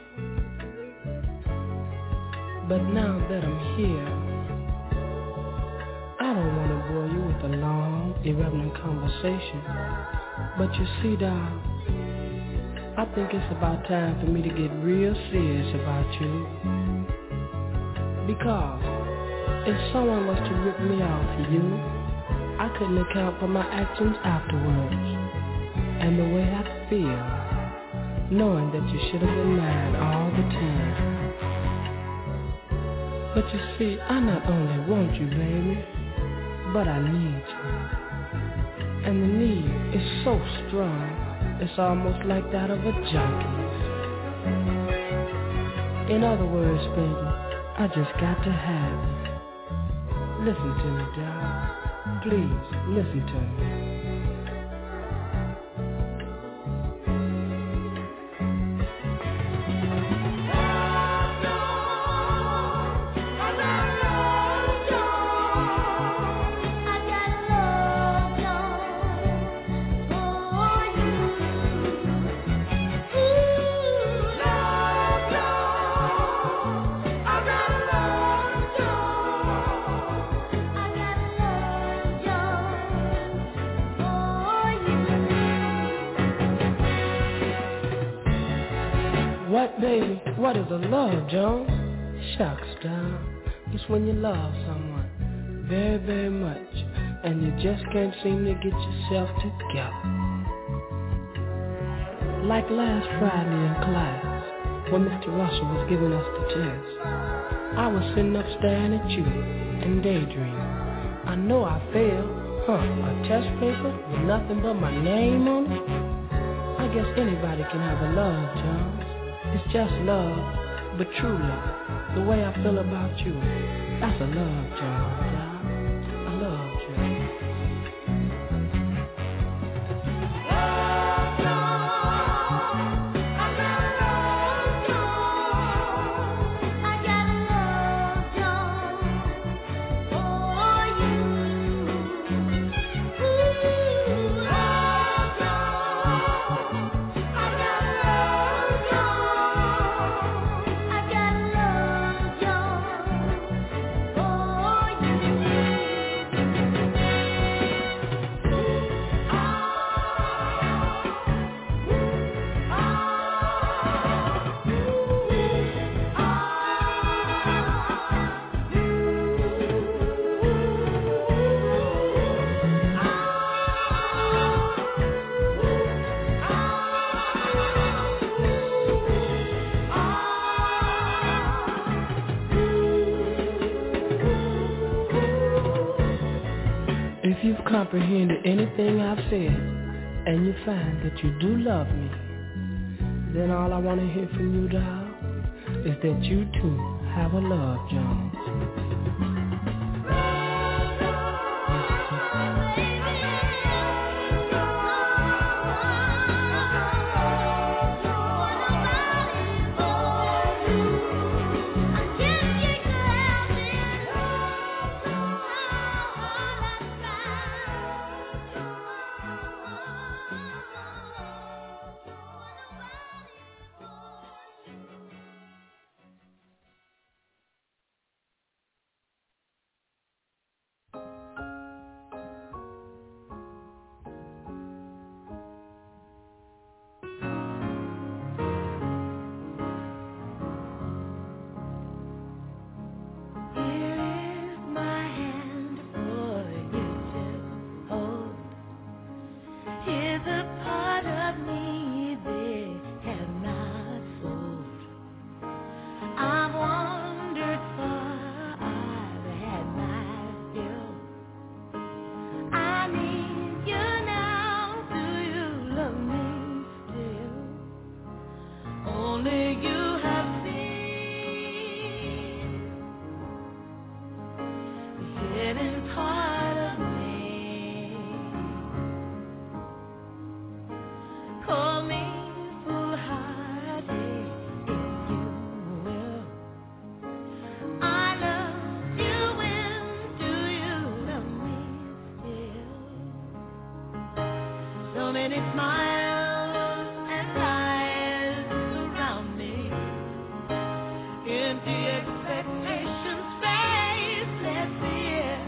But now that I'm here, I don't want to bore you with a long, irrelevant conversation. But you see, doll, I think it's about time for me to get real serious about you. Because if someone was to rip me off for you, I couldn't account for my actions afterwards. And the way I feel, knowing that you should have been mine all the time. But you see, I not only want you, baby, but I need you. And the need is so strong, it's almost like that of a junkie's. In other words, baby, I just got to have you. Listen to me, darling. Please, listen to me. What, baby? What is a love, Joan? Shucks, darling. It's when you love someone very, very much, and you just can't seem to get yourself together. Like last Friday in class, when Mister Russell was giving us the test, I was sitting up staring at you and daydreaming. I know I failed. Huh, a test paper with nothing but my name on it? I guess anybody can have a love, Joan. It's just love, but true love. The way I feel about you, that's a love, John. A love, John. If you've comprehended anything I've said, and you find that you do love me, then all I want to hear from you, doll, is that you too have a love, Jones. getting part of me. Call me foolhardy if you will. I love you when do you love me still? So many smiles and eyes around me. Empty expectations, faceless fear.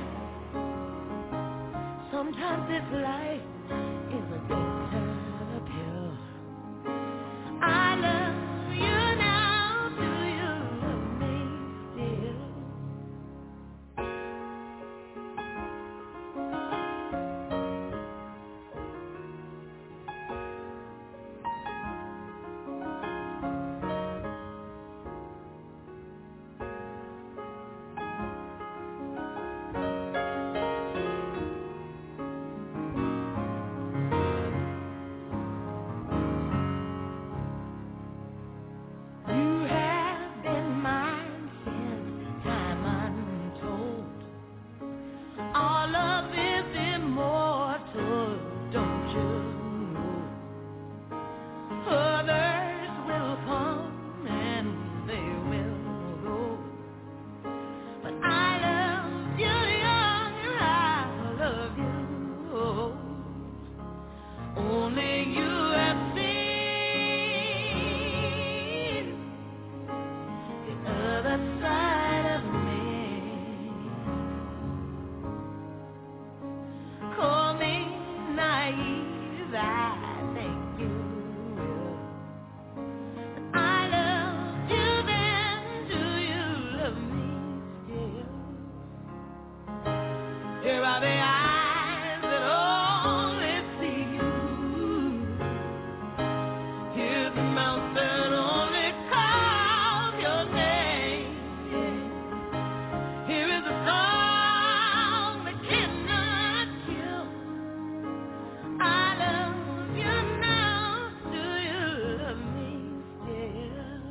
Sometimes this life is a bitter pill. I love you now, do you love me still? You have been mine since time untold. Our love is immortal, don't you know? Others will come and they will go, but I love you young, I love you old. Only you have seen the other side of me. Call me naive, I think you will. But I loved you then, do you love me still? Here are the eyes that only see you. Here's the mouth that only calls your name. Here is a song that cannot kill. I love you now, do you love me still?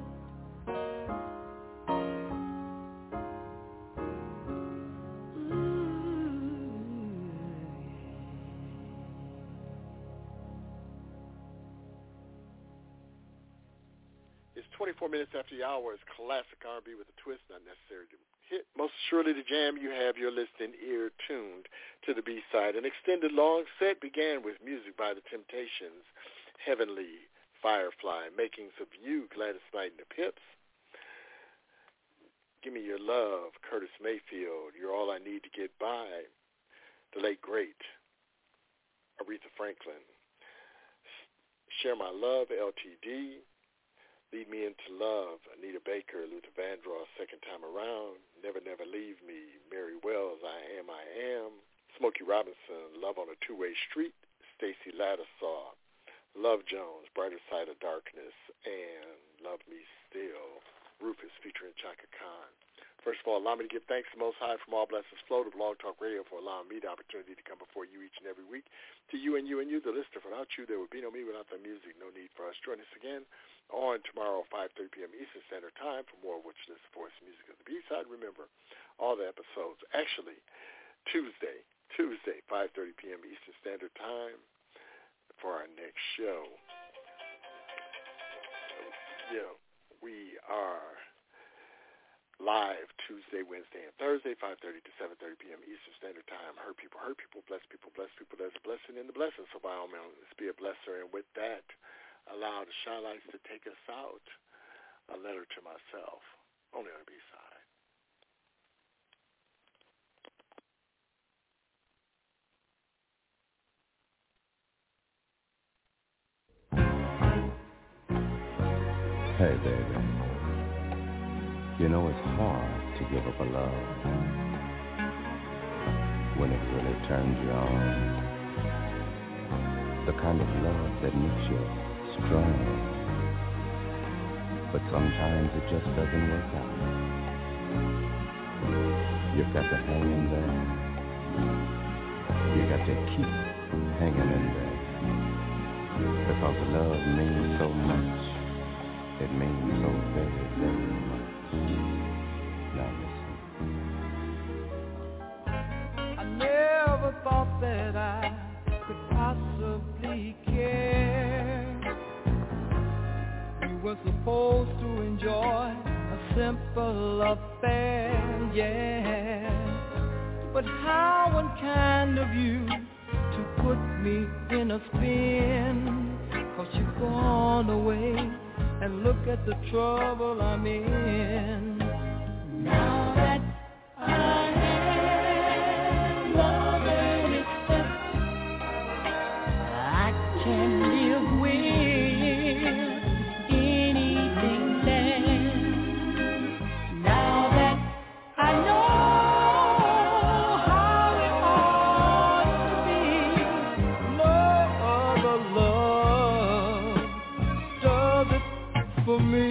It's twenty-four minutes after the hour. It's classic R and B with a twist, not necessary to hit. Most surely the jam you have your listening ear tuned to the B-side. An extended long set began with music by the Temptations, Heavenly, Firefly, Makings of You, Gladys Knight and the Pips, Give Me Your Love, Curtis Mayfield, You're All I Need to Get By, the late great Aretha Franklin, Share My Love, L T D, Lead Me Into Love, Anita Baker, Luther Vandross, Second Time Around, Never Never Leave Me, Mary Wells, I Am, I Am, Smokey Robinson, Love on a Two-Way Street, Stacey Lattisaw, Love Jones, Brighter Side of Darkness, and Love Me Still, Rufus featuring Chaka Khan. First of all, allow me to give thanks to the Most High from all blessings flow to Blog Talk Radio for allowing me the opportunity to come before you each and every week. To you and you and you, the listener, without you, there would be no me without the music. No need for us. Join us again on tomorrow, five thirty p.m. Eastern Standard Time for more Which List Voice Music of the B-Side. Remember, all the episodes, actually, Tuesday, Tuesday, five thirty p.m. Eastern Standard Time for our next show. Yeah, we are live Tuesday, Wednesday, and Thursday, five thirty to seven thirty p.m. Eastern Standard Time. Hurt people, hurt people, bless people, bless people. There's a blessing in the blessing. So by all means, be a blesser. And with that, allow the Shy Lights to take us out. A letter to myself, only on the B-side. Hey, baby. You know it's hard to give up a love when it really turns you on. The kind of love that makes you strong. But sometimes it just doesn't work out. You've got to hang in there. You got to keep hanging in there. Because love means so much. It means so very, very much. Now listen. I could possibly care. We were supposed to enjoy a simple affair, yeah. But how unkind of you to put me in a spin, 'cause you've gone away and look at the trouble I'm in. Now that I have love and accept, I can live with anything less. Now that I know how it ought to be, no other love does it for me.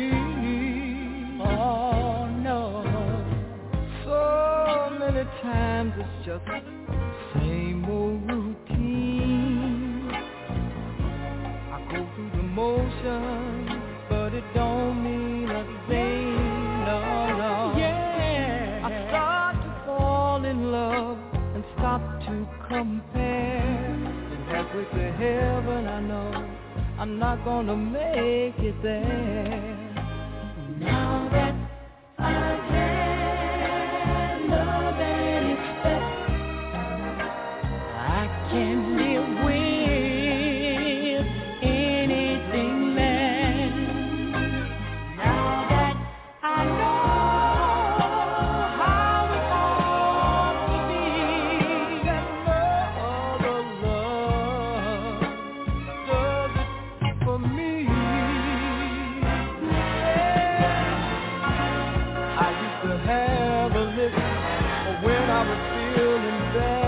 Oh no, so many times it's just same old routine. I go through the motions, but it don't mean a thing, no, no. Yeah, I start to fall in love and stop to compare. And halfway to heaven I know I'm not gonna make it there. Now that I have love and accept, I can live with anything less. Now that I know how it ought to be, that no other love does it for me. Yeah. I used to have a list for when I was feeling bad.